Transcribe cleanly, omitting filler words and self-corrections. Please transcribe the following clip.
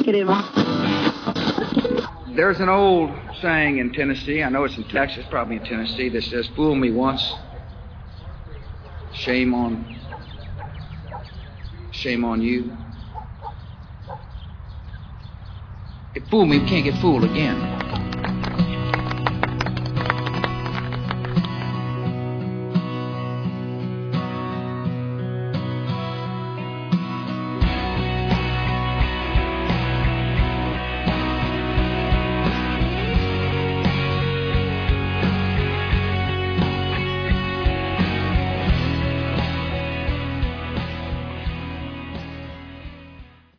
it. There's an old saying in Tennessee, I know it's in Texas, probably in Tennessee, that says, fool me once, shame on you. If fool me, we can't get fooled again.